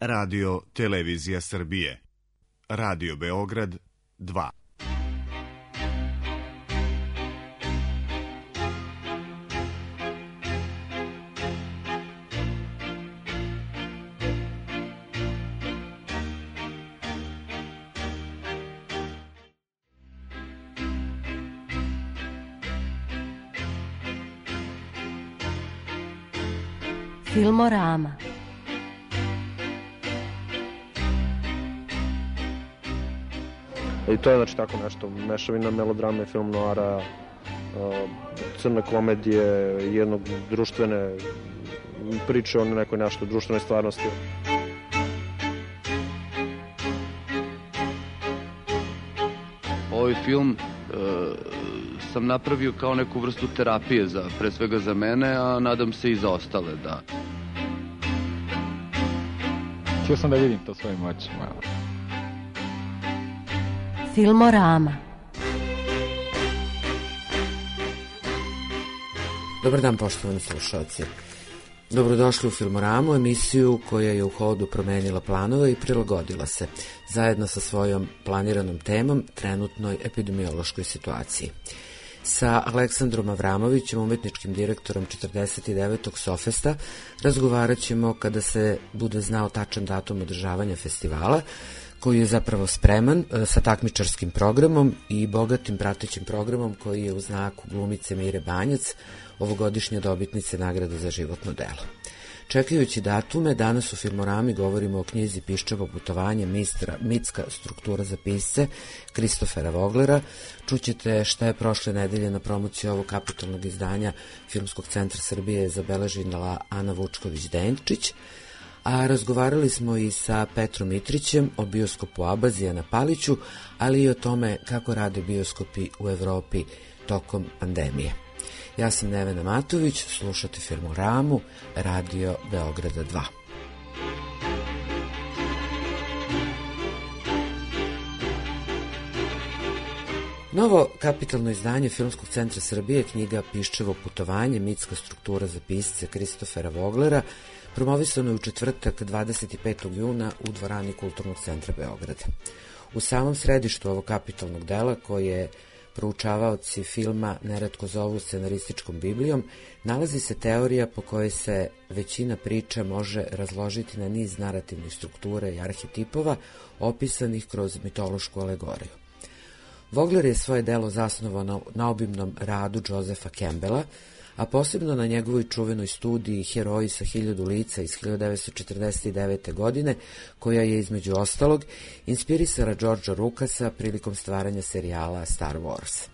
Radio Televizija Srbije. Radio Beograd 2. Filmorama. I to je znači tako nešto, mešavina melodrame, film noara, crne komedije, jednog društvene priče o nekoj nešto društvenoj stvarnosti. Ovaj film sam napravio kao neku vrstu terapije, pre svega za mene, a nadam se i za ostale, da. Htio sam da vidim to svojim očima. Filmorama. Dobar dan, poštovani slušalci. Dobrodošli u Filmoramu, emisiju koja je u hodu promenila planove i prilagodila se, zajedno sa svojom planiranom temom, trenutnoj epidemiološkoj situaciji. Sa Aleksandrom Avramovićem, umetničkim direktorom 49. Sofesta, razgovarat ćemo kada se bude znao tačan datum održavanja festivala, koji je zapravo spreman sa takmičarskim programom i bogatim pratećim programom koji je u znaku glumice Mire Banjac, ovogodišnje dobitnice nagrade za životno delo. Čekajući datume, danas u Filmorami govorimo o knjizi Piščevo putovanje mitska struktura za pisce Kristofera Voglera. Čućete šta je prošle nedelje na promociji ovog kapitalnog izdanja Filmskog centra Srbije zabeležila Ana Vučković-Denčić, a razgovarali smo i sa Petrom Mitrićem o bioskopu Abazija na Paliću, ali i o tome kako rade bioskopi u Evropi tokom pandemije. Ja sam Nevena Matović, slušate Filmoramu, Radio Beograda 2. Novo kapitalno izdanje Filmskog centra Srbije, knjiga Piščevo putovanje, mitska struktura za pisce Kristofera Voglera, promovisano je u četvrtak 25. juna u dvorani Kulturnog centra Beograda. U samom središtu ovog kapitalnog dela, koje proučavaoci filma neretko zovu scenarističkom biblijom, nalazi se teorija po kojoj se većina priča može razložiti na niz narativnih struktura i arhetipova opisanih kroz mitološku alegoriju. Vogler je svoje delo zasnovao na obimnom radu Josepha Campbella, a posebno na njegovoj čuvenoj studiji Heroji sa 1000 lica iz 1949. godine, koja je između ostalog inspirisala Georgea Lucasa prilikom stvaranja serijala Star Wars.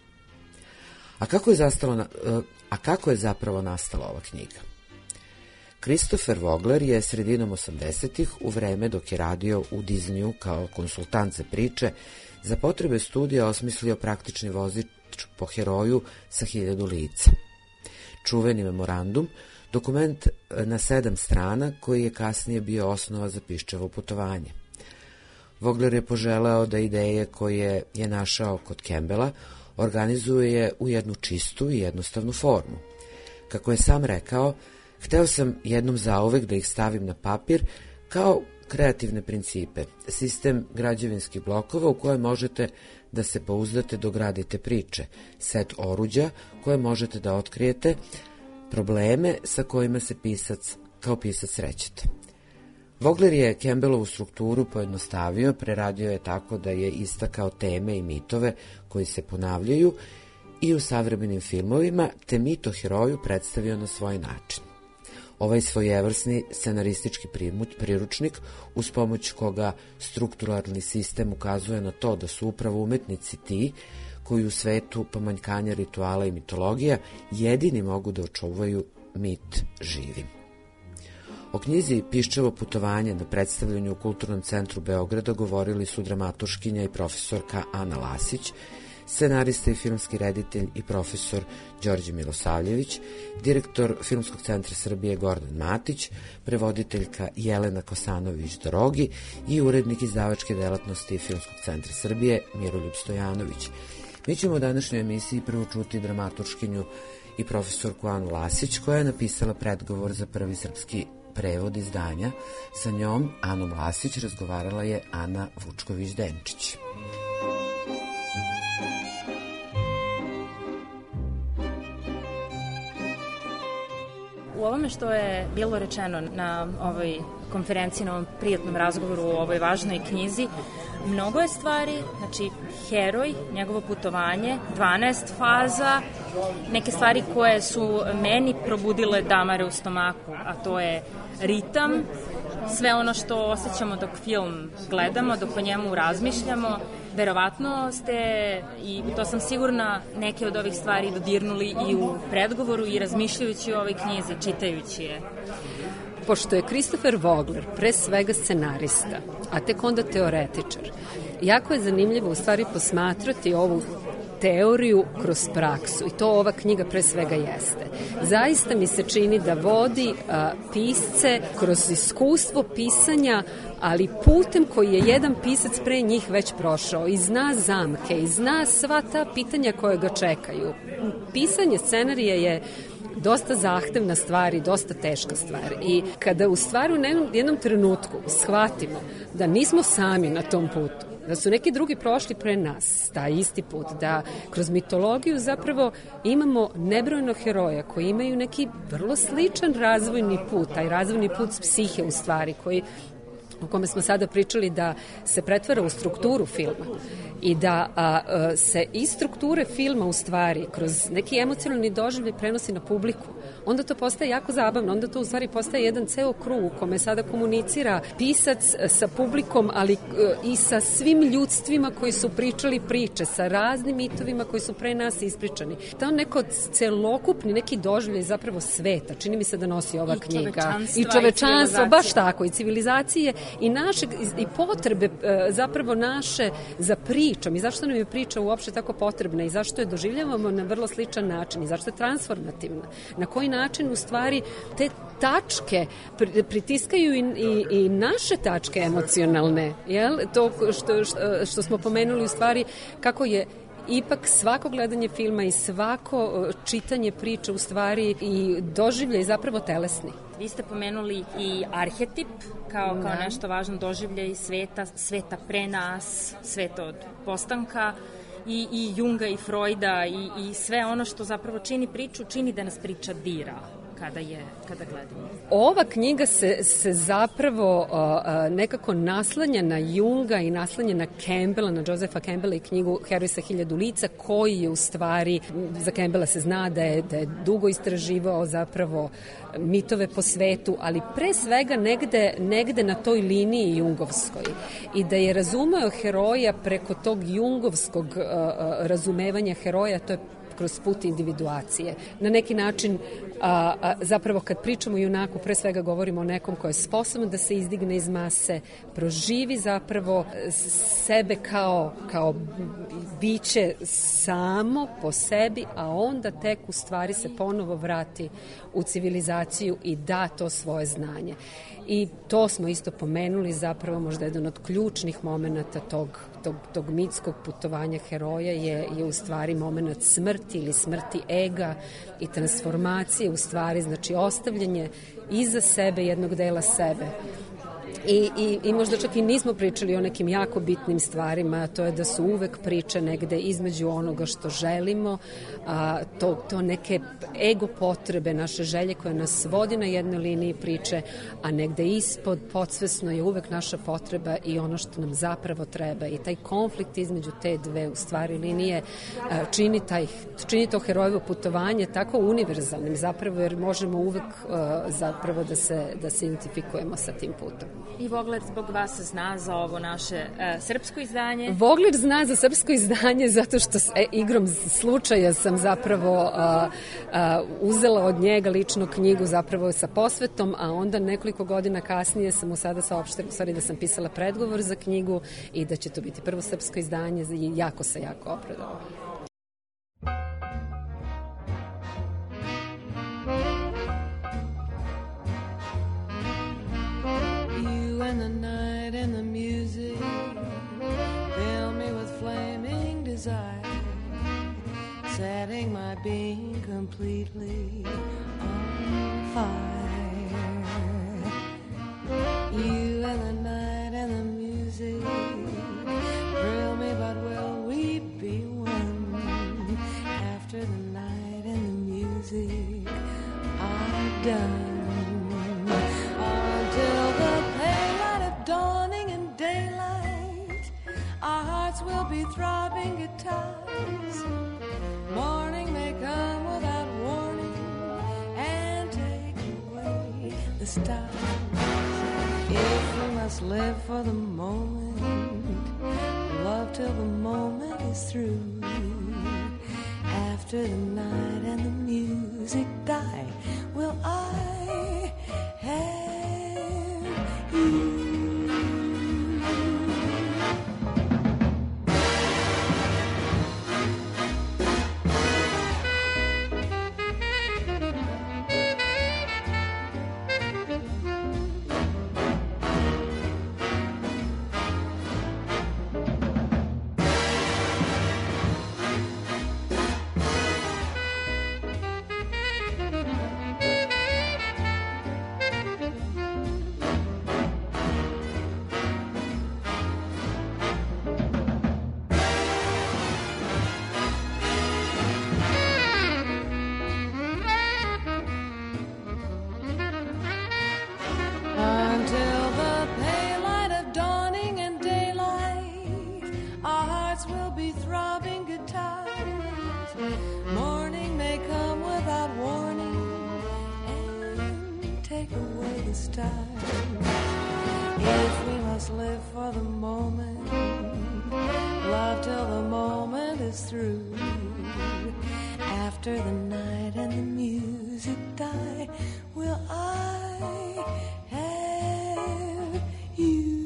A kako je zapravo nastala ova knjiga? Christopher Vogler je sredinom 80-ih, u vreme dok je radio u Disneyu kao konsultant za priče, za potrebe studija osmislio praktični vozič po heroju sa 1000 lica. Čuveni memorandum, dokument na 7 strana koji je kasnije bio osnova za Piščevo putovanje. Vogler je poželeo da ideje koje je našao kod Campbella organizuje u jednu čistu i jednostavnu formu. Kako je sam rekao, hteo sam jednom zauvek da ih stavim na papir kao kreativne principe, sistem građevinskih blokova u kojem možete da se pouzdate dok gradite priče, set oruđa koje možete da otkrijete, probleme sa kojima se kao pisac srećete. Vogler je Campbellovu strukturu pojednostavio, preradio je tako da je istakao teme i mitove koji se ponavljaju i u savremenim filmovima, te mit o heroju predstavio na svoj način. Ovaj svojevrsni scenaristički priručnik, uz pomoć koga strukturalni sistem ukazuje na to da su upravo umetnici ti koji u svetu pomanjkanja rituala i mitologija jedini mogu da očuvaju mit živim. O knjizi Piščevo putovanje na predstavljanju u Kulturnom centru Beograda govorili su dramaturškinja i profesorka Ana Lasić, scenarista i filmski reditelj i profesor Đorđe Milosavljević, direktor Filmskog centra Srbije Gordan Matić, prevoditeljka Jelena Kosanović-Dorogi i urednik izdavačke delatnosti Filmskog centra Srbije Miroljub Stojanović. Mi ćemo u današnjoj emisiji prvo čuti dramaturškinju i profesorku Anu Lasić, koja je napisala predgovor za prvi srpski prevod izdanja. Sa njom, Anom Lasić, razgovarala je Ana Vučković-Denčić. U ovome što je bilo rečeno na ovoj konferenciji, na ovom prijatnom razgovoru o ovoj važnoj knjizi, mnogo je stvari, znači heroj, njegovo putovanje, 12 faza, neke stvari koje su meni probudile damare u stomaku, a to je ritam, sve ono što osjećamo dok film gledamo, dok o njemu razmišljamo. Verovatno ste, i to sam sigurna, neke od ovih stvari dodirnuli i u predgovoru i razmišljajući o ovoj knjizi, čitajući je. Pošto je Christopher Vogler pre svega scenarista, a tek onda teoretičar, jako je zanimljivo u stvari posmatrati ovu teoriju kroz praksu i to ova knjiga pre svega jeste. Zaista mi se čini da vodi pisce kroz iskustvo pisanja, ali putem koji je jedan pisac pre njih već prošao i zna zamke i zna sva ta pitanja koje ga čekaju. Pisanje scenarija je dosta zahtevna stvar i dosta teška stvar. I kada u stvari u jednom trenutku shvatimo da nismo sami na tom putu, da su neki drugi prošli pre nas, taj isti put, da kroz mitologiju zapravo imamo nebrojno heroja koji imaju neki vrlo sličan razvojni put, taj razvojni put psihe u stvari, o kome smo sada pričali da se pretvara u strukturu filma i da se iz strukture filma u stvari kroz neki emocionalni doživljaj prenosi na publiku, onda to postaje jako zabavno, onda to u stvari postaje jedan ceo krug u kome sada komunicira pisac sa publikom, ali i sa svim ljudstvima koji su pričali priče, sa raznim mitovima koji su pre nas ispričani. To neko celokupni neki doživljaj zapravo sveta, čini mi se da nosi ova knjiga. I čovečanstva, baš tako, i civilizacije i potrebe zapravo naše za pričom i zašto nam je priča uopšte tako potrebna i zašto je doživljavamo na vrlo sličan način i zašto je transformativna. Na koji način u stvari te tačke pritiskaju i naše tačke emocionalne, jel? To što smo pomenuli u stvari kako je ipak svako gledanje filma i svako čitanje priče u stvari i doživljaj zapravo telesni. Vi ste pomenuli i arhetip kao nešto važno, doživljaj sveta pre nas, sveta od postanka i Junga i Freuda i sve ono što zapravo čini priču, čini da nas priča dira kada gledamo. Ova knjiga se zapravo nekako naslanja na Junga i naslanja na Campbella, na Josepha Campbella i knjigu Heroj sa 1000 lica, koji je u stvari, za Campbella se zna da je dugo istraživao zapravo mitove po svetu, ali pre svega negde na toj liniji jungovskoj i da je razumeo heroja preko tog jungovskog razumevanja heroja, to je kroz put individuacije. Na neki način zapravo kad pričamo o junaku, pre svega govorimo o nekom ko je sposoban da se izdigne iz mase, proživi zapravo sebe kao biće samo po sebi, a onda tek u stvari se ponovo vrati u civilizaciju i da to svoje znanje. I to smo isto pomenuli, zapravo možda jedan od ključnih momenata tog mitskog putovanja heroja je u stvari moment smrti ili smrti ega i transformacije u stvari, znači ostavljanje iza sebe jednog dela sebe. I možda čak i nismo pričali o nekim jako bitnim stvarima, to je da su uvek priče negde između onoga što želimo, to neke ego potrebe, naše želje koje nas vodi na jednoj liniji priče, a negde ispod podsvesno je uvek naša potreba i ono što nam zapravo treba. I taj konflikt između te dve u stvari linije čini to herojevo putovanje tako univerzalnim zapravo, jer možemo uvek zapravo da se identifikujemo sa tim putom. I Vogler zbog vas zna za ovo naše srpsko izdanje? Vogler zna za srpsko izdanje zato što igrom slučaja sam zapravo uzela od njega ličnu knjigu zapravo sa posvetom, a onda nekoliko godina kasnije sam mu sada saopštila u stvari da sam pisala predgovor za knjigu i da će to biti prvo srpsko izdanje i jako se opredovala. And the night and the music fill me with flaming desire, setting my being completely on fire. hearts will be throbbing guitars. Morning may come without warning and take away the stars. If we must live for the moment, love till the moment is through. After the night and the music die, will I have you? If we must live for the moment, love till the moment is through. After the night and the music die, will I have you?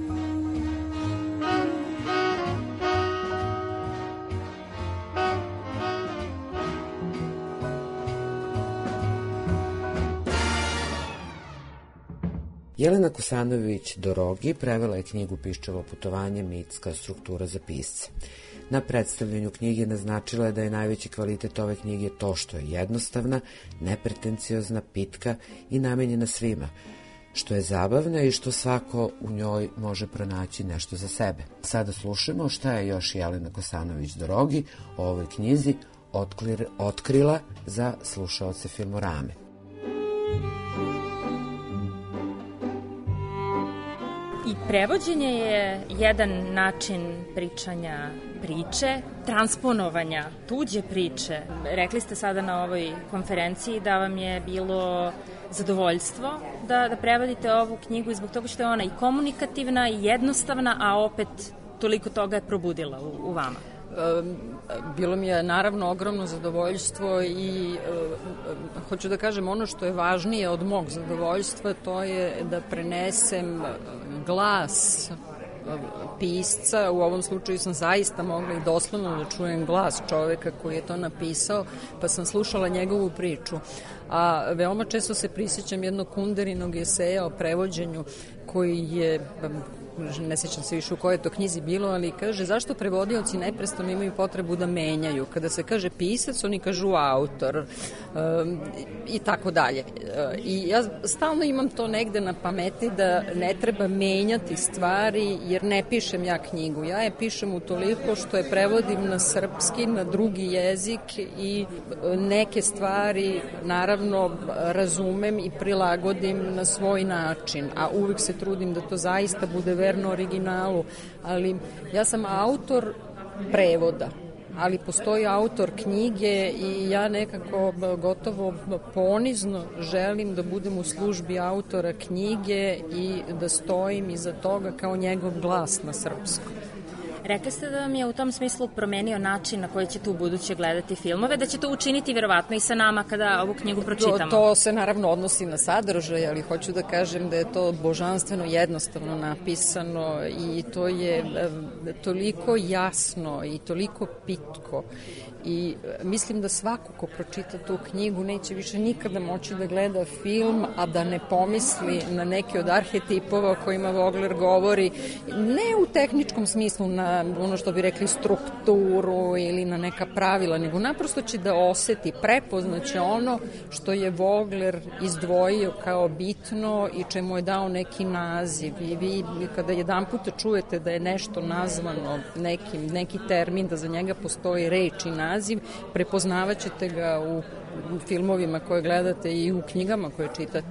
Jelena Kosanović-Dorogi prevela je knjigu Piščevo putovanje, mitska struktura za pisce. Na predstavljanju knjige naznačila je da je najveći kvalitet ove knjige to što je jednostavna, nepretenciozna, pitka i namenjena svima, što je zabavna i što svako u njoj može pronaći nešto za sebe. Sada slušamo šta je još Jelena Kosanović-Dorogi o ovoj knjizi otkrila za slušaoce Filmorame. I prevođenje je jedan način pričanja priče, transponovanja tuđe priče. Rekli ste sada na ovoj konferenciji da vam je bilo zadovoljstvo da prevodite ovu knjigu i zbog toga što je ona i komunikativna i jednostavna, a opet toliko toga je probudila u vama. Bilo mi je naravno ogromno zadovoljstvo i hoću da kažem ono što je važnije od mog zadovoljstva, to je da prenesem glas pisca. U ovom slučaju sam zaista mogla i doslovno da čujem glas čoveka koji je to napisao, pa sam slušala njegovu priču. A veoma često se prisjećam jednog Kunderinog eseja o prevođenju koji je, ne sjećam se više u kojoj to knjizi bilo, ali kaže zašto prevodioci neprestano imaju potrebu da menjaju. Kada se kaže pisac, oni kažu autor i tako dalje. I ja stalno imam to negde na pameti da ne treba menjati stvari, jer ne pišem ja knjigu. Ja je pišem utoliko što je prevodim na srpski, na drugi jezik i neke stvari naravno razumem i prilagodim na svoj način, a uvijek se trudim da to zaista bude verno originalu, ali ja sam autor prevoda, ali postoji autor knjige i ja nekako gotovo ponizno želim da budem u službi autora knjige i da stojim iza toga kao njegov glas na srpskom. Rekli ste da vam je u tom smislu promenio način na koji ćete u buduće gledati filmove, da će to učiniti verovatno i sa nama kada ovu knjigu pročitamo. To se naravno odnosi na sadržaj, ali hoću da kažem da je to božanstveno jednostavno napisano i to je toliko jasno i toliko pitko. I mislim da svako ko pročita tu knjigu neće više nikada moći da gleda film, a da ne pomisli na neke od arhetipova o kojima Vogler govori, ne u tehničkom smislu na ono što bi rekli strukturu ili na neka pravila, nego naprosto će da oseti, prepoznaće ono što je Vogler izdvojio kao bitno i čemu je dao neki naziv. I vi kada jedan puta čujete da je nešto nazvano neki termin, da za njega postoji reč i naziv, prepoznavat ćete ga u filmovima koje gledate i u knjigama koje čitate.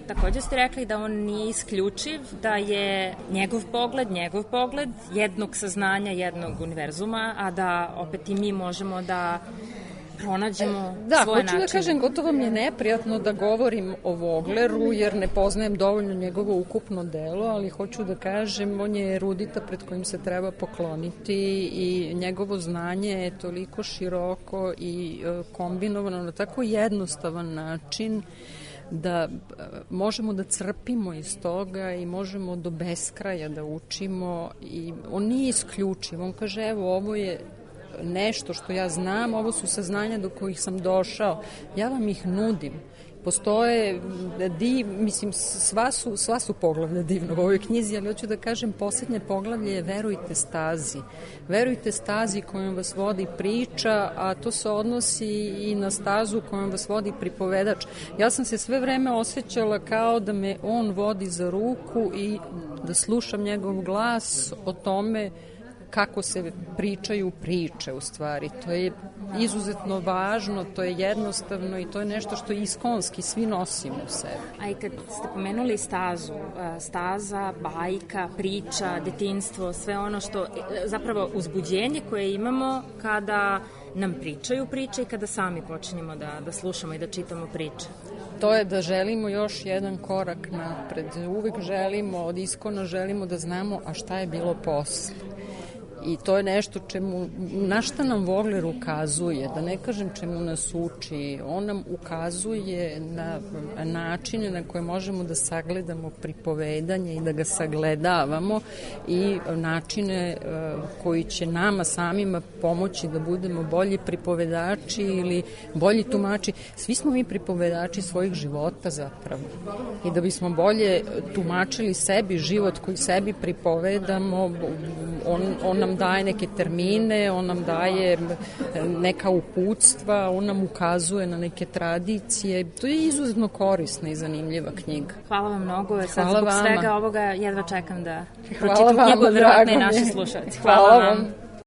takođe ste rekli da on nije isključiv, da je njegov pogled jednog saznanja, jednog univerzuma, a da opet i mi možemo da pronađemo svoje načine. Da, hoću da kažem, gotovo mi je neprijatno da govorim o Vogleru, jer ne poznajem dovoljno njegovo ukupno delo, ali hoću da kažem, on je erudita pred kojim se treba pokloniti i njegovo znanje je toliko široko i kombinovano na tako jednostavan način da možemo da crpimo iz toga i možemo do beskraja da učimo i on nije isključiv, on kaže evo ovo je nešto što ja znam, ovo su saznanja do kojih sam došao, ja vam ih nudim. Postoje, mislim, sva su poglavlja divna u ovoj knjizi, ali hoću da kažem, poslednje poglavlje je verujte stazi. Verujte stazi kojom vas vodi priča, a to se odnosi i na stazu kojom vas vodi pripovedač. Ja sam se sve vreme osjećala kao da me on vodi za ruku i da slušam njegov glas o tome kako se pričaju priče u stvari. To je izuzetno važno, to je jednostavno i to je nešto što iskonski svi nosimo u sebi. A i kad ste pomenuli staza, bajka, priča, detinjstvo, sve ono što, zapravo uzbuđenje koje imamo kada nam pričaju priče i kada sami počinjemo da slušamo i da čitamo priče. To je da želimo još jedan korak napred. Uvek želimo, od iskona želimo da znamo, a šta je bilo posle. I to je nešto na šta nam Vogler ukazuje, da ne kažem čemu nas uči. On nam ukazuje na načine na koje možemo da sagledamo pripovedanje i da ga sagledavamo i načine koji će nama samima pomoći da budemo bolji pripovedači ili bolji tumači. Svi smo mi pripovedači svojih života zapravo. I da bismo bolje tumačili sebi život koji sebi pripovedamo, on nam daje neke termine, on nam daje neka uputstva, on nam ukazuje na neke tradicije. To je izuzetno korisna i zanimljiva knjiga. Hvala vam mnogo. Sad zbog svega ovoga jedva čekam da pročitam knjigu, verovatno i naši slušalci. Hvala vam.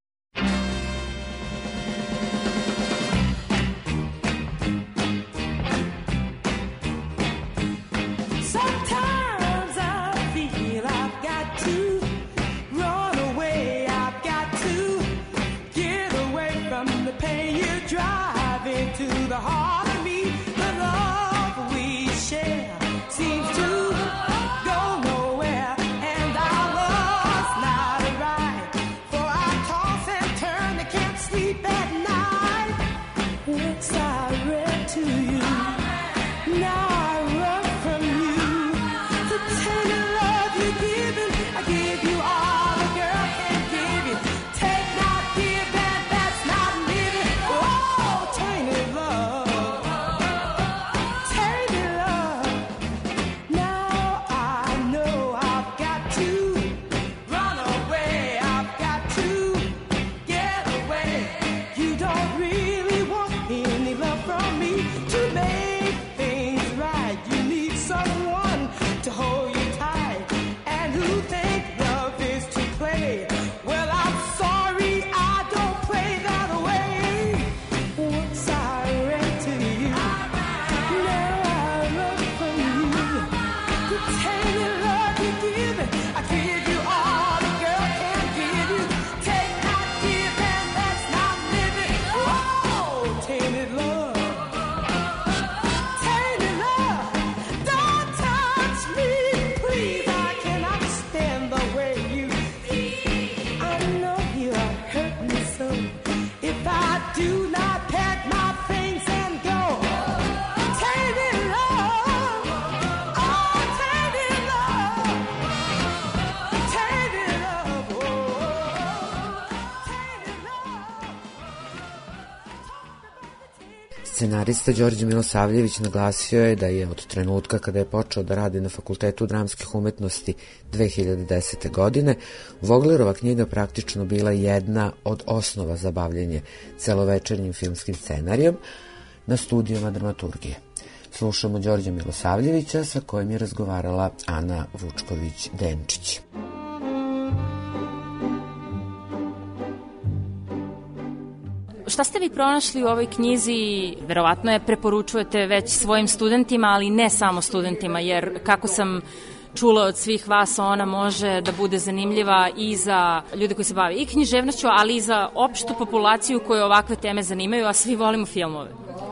Scenarista Đorđe Milosavljević naglasio je da je od trenutka kada je počeo da radi na Fakultetu dramskih umetnosti 2010. godine, Voglerova knjiga praktično bila jedna od osnova za bavljenje celovečernjim filmskim scenarijom na studijama dramaturgije. Slušamo Đorđe Milosavljevića sa kojim je razgovarala Ana Vučković-Denčić. Šta ste vi pronašli u ovoj knjizi? Verovatno je preporučujete već svojim studentima, ali ne samo studentima, jer kako sam čula od svih vas, ona može da bude zanimljiva i za ljude koji se bave i književnošću, ali i za opštu populaciju koju ovakve teme zanimaju, a svi volimo filmove.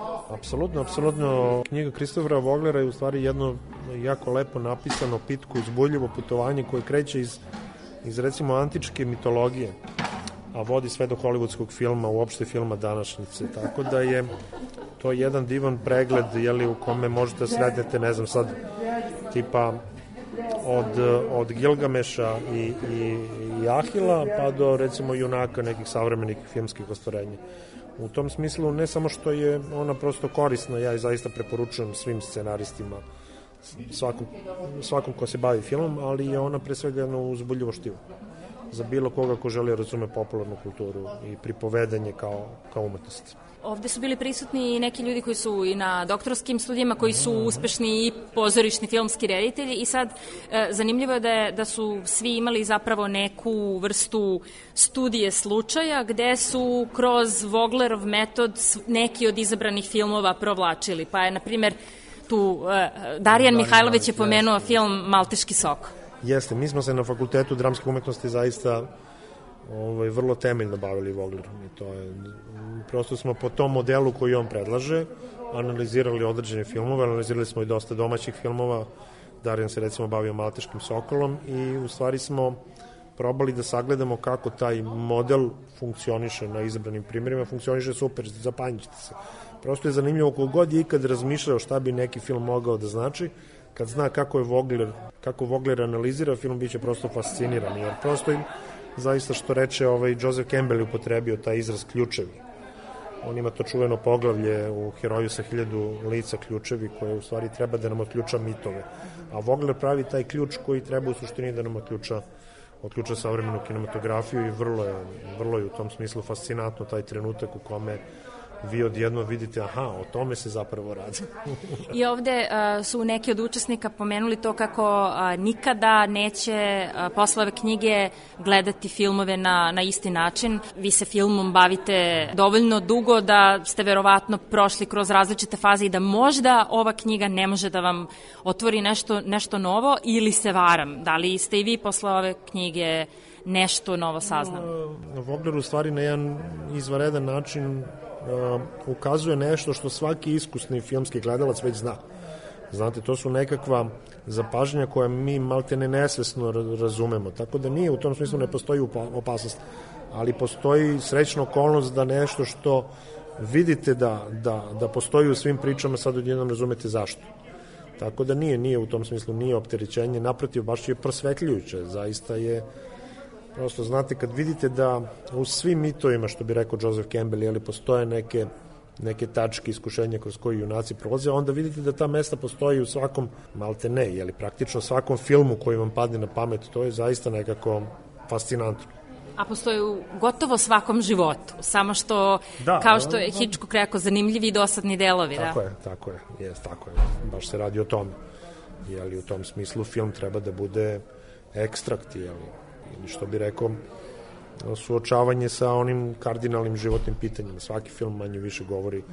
Apsolutno. Knjiga Christophera Voglera je u stvari jedno jako lepo napisano, pitko, uzbudljivo putovanje koje kreće iz recimo antičke mitologije, a vodi sve do hollywoodskog filma, uopšte filma današnjice. Tako da je to jedan divan pregled, u kome možete sretnete, ne znam sad, tipa od Gilgameša i Ahila, pa do recimo junaka nekih savremenih filmskih ostvarenja. U tom smislu, ne samo što je ona prosto korisna, ja je zaista preporučujem svim scenaristima, svakom ko se bavi filmom, ali je ona pre svega jedno uzbudljivo štivo za bilo koga ko želi razume popularnu kulturu i pripovedanje kao umetnost. Ovde su bili prisutni i neki ljudi koji su i na doktorskim studijama, koji su uspešni i pozorišni filmski reditelji i sad zanimljivo je da su svi imali zapravo neku vrstu studije slučaja gde su kroz Voglerov metod neki od izabranih filmova provlačili. Pa je, na primjer, tu Darijan Mihajlović je pomenuo film Malteški sok. Jeste, mi smo se na Fakultetu dramske umetnosti zaista vrlo temeljno bavili Voglerom i to je, prosto smo po tom modelu koji on predlaže analizirali određene filmove, analizirali smo i dosta domaćih filmova. Darijan se recimo bavio Malteškim sokolom i u stvari smo probali da sagledamo kako taj model funkcioniše na izabranim primjerima, funkcioniše super, zapanjite se. Prosto je zanimljivo kogod je ikad razmišljao šta bi neki film mogao da znači, kad zna kako Vogler analizira film, biće prosto fasciniran, jer prosto zaista što reče Joseph Campbell je upotrebio taj izraz ključevi. On ima to čuveno poglavlje u Heroju sa 1000 lica ključevi koje u stvari treba da nam otključa mitove. A Vogler pravi taj ključ koji treba u suštini da nam otključa savremenu kinematografiju i vrlo je u tom smislu fascinantno taj trenutak u kome vi odjedno vidite, o tome se zapravo radi. I ovde su neki od učesnika pomenuli to kako nikada neće posle ove knjige gledati filmove na isti način. Vi se filmom bavite dovoljno dugo da ste verovatno prošli kroz različite faze i da možda ova knjiga ne može da vam otvori nešto novo, ili se varam? Da li ste i vi posle ove knjige nešto novo saznali? Vogler u stvari na jedan izvanredan način ukazuje nešto što svaki iskusni filmski gledalac već zna. Znate, to su nekakva zapažanja koja mi maltene nesvesno razumemo, tako da nije u tom smislu, ne postoji opasnost, ali postoji srećna okolnost da nešto što vidite da postoji u svim pričama, sad odjednom razumete zašto. Tako da nije u tom smislu, nije opterećenje, naprotiv, baš je prosvetljujuće, zaista je. Prosto, znate, kad vidite da u svim mitovima, što bi rekao Joseph Campbell, postoje neke tačke iskušenja kroz koje junaci prolaze, onda vidite da ta mesta postoji u svakom, malte ne, praktično svakom filmu koji vam padne na pamet, to je zaista nekako fascinantno. A postoji u gotovo svakom životu, samo što, kao što je Hitchcock rekao, zanimljivi i dosadni delovi. Tako je, baš se radi o tome. U tom smislu film treba da bude ekstrakt, ili što bi rekao, suočavanje sa onim kardinalnim životnim pitanjima. Svaki film manje više govori,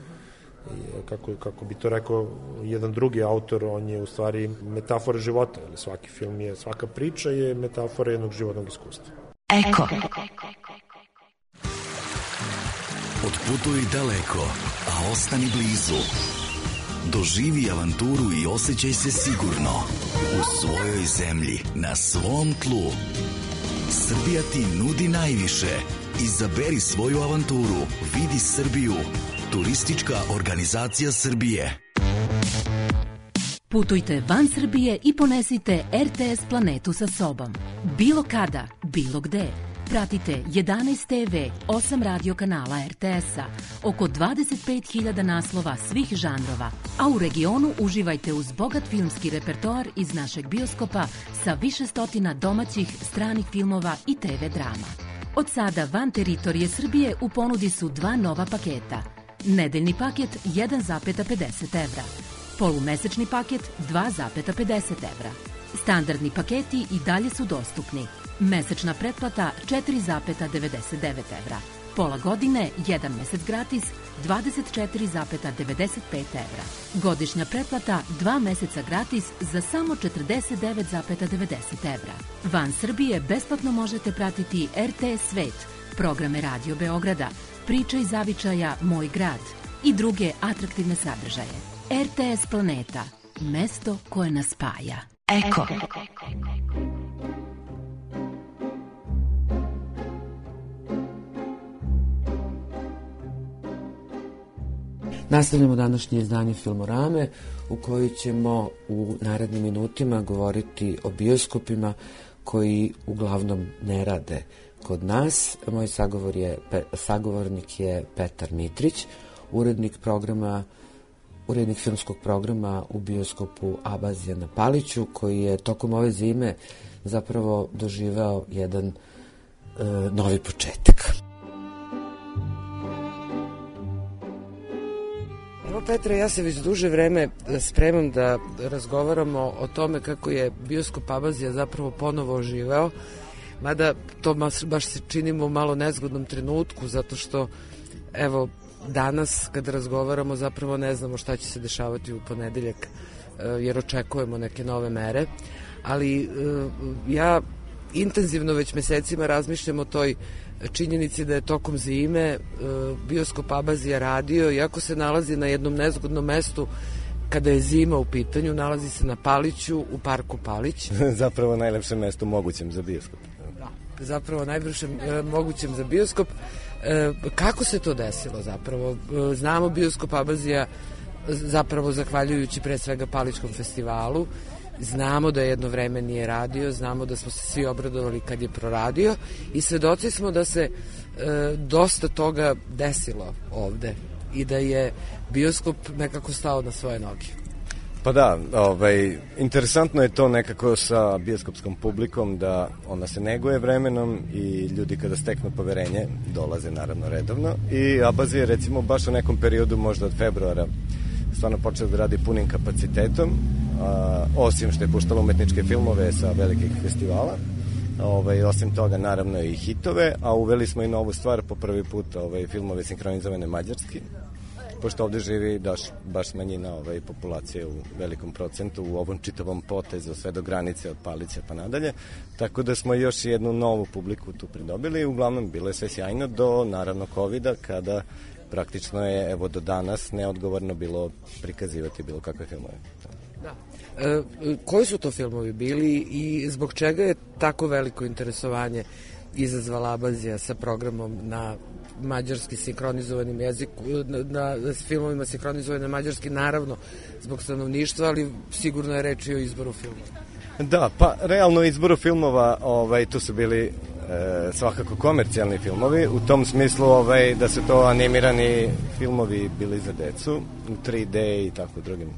kako bi to rekao jedan drugi autor, on je u stvari metafora života. Svaki film je, svaka priča je metafora jednog životnog iskustva. Eko. Otputuj daleko, a ostani blizu. Doživi avanturu i osjećaj se sigurno u svojoj zemlji, na svom tlu. Srbija ti nudi najviše. Izaberi svoju avanturu. Vidi Srbiju. Turistička organizacija Srbije. Putujte van Srbije i ponesite RTS planetu sa sobom. Bilo kada, bilo gde. Pratite 11 TV, 8 radio kanala RTS-a, oko 25.000 naslova svih žanrova, a u regionu uživajte uz bogat filmski repertoar iz našeg bioskopa sa više stotina domaćih, stranih filmova i TV drama. Od sada van teritorije Srbije u ponudi su 2 nova paketa. Nedeljni paket 1,50 evra. Polumesečni paket 2,50 evra. Standardni paketi i dalje su dostupni. Mesečna pretplata 4,99 evra. Pola godine, 1 mesec gratis, 24,95 evra. Godišnja pretplata 2 meseca gratis za samo 49,90 evra. Van Srbije besplatno možete pratiti RTS Svet, programe Radio Beograda, Priče i zavičaja Moj grad i druge atraktivne sadržaje. RTS Planeta, mesto koje nas spaja. Eko. Nastavljamo današnje izdanje Filmorame u kojoj ćemo u narednim minutima govoriti o bioskopima koji uglavnom ne rade kod nas. Moj sagovornik je Petar Mitrić, urednik filmskog programa u bioskopu Abazija na Paliću, koji je tokom ove zime zapravo doživeo jedan novi početak. Evo Petra, ja se već duže vreme spremam da razgovaramo o tome kako je bioskop Abazija zapravo ponovo oživeo, mada to baš se činimo u malo nezgodnom trenutku, zato što evo danas kada razgovaramo zapravo ne znamo šta će se dešavati u ponedeljak, jer očekujemo neke nove mere, ali ja intenzivno već mesecima razmišljam o toj činjenici da je tokom zime bioskop Abazija radio, iako se nalazi na jednom nezgodnom mestu kada je zima u pitanju, nalazi se na Paliću, u parku Palić. Zapravo najlepšem mestu mogućem za bioskop. Da, zapravo najlepšem mogućem za bioskop. Kako se to desilo zapravo? Znamo bioskop Abazija zapravo zahvaljujući pre svega Palićkom festivalu. Znamo da jedno vreme nije radio, znamo da smo se svi obradovali kad je proradio i svedoci smo da se dosta toga desilo ovde i da je bioskop nekako stao na svoje noge. Pa da, interesantno je to nekako sa bioskopskom publikom da ona se neguje vremenom i ljudi kada steknu poverenje dolaze naravno redovno i Abazija recimo baš u nekom periodu možda od februara stvarno počela da radi punim kapacitetom, osim što je puštala umetničke filmove sa velikih festivala, osim toga naravno i hitove, a uveli smo i novu stvar po prvi put, filmove sinkronizovane mađarski, pošto ovde živi baš manjina populacije u velikom procentu u ovom čitavom potezu sve do granice od Palića pa nadalje, tako da smo još jednu novu publiku tu pridobili. Uglavnom bilo je sve sjajno do naravno COVID-a, kada praktično je evo do danas neodgovorno bilo prikazivati bilo kakve filmove. Da. Koji su to filmovi bili i zbog čega je tako veliko interesovanje izazvala Abazija sa programom na mađarski sinkronizovanim jeziku, na filmovima sinkronizovane na mađarski, naravno zbog stanovništva, ali sigurno je reč i o izboru filmova. Da, pa realno izboru filmova, tu su bili svakako komercijalni filmovi, u tom smislu da su to animirani filmovi bili za decu, u 3D i tako drugim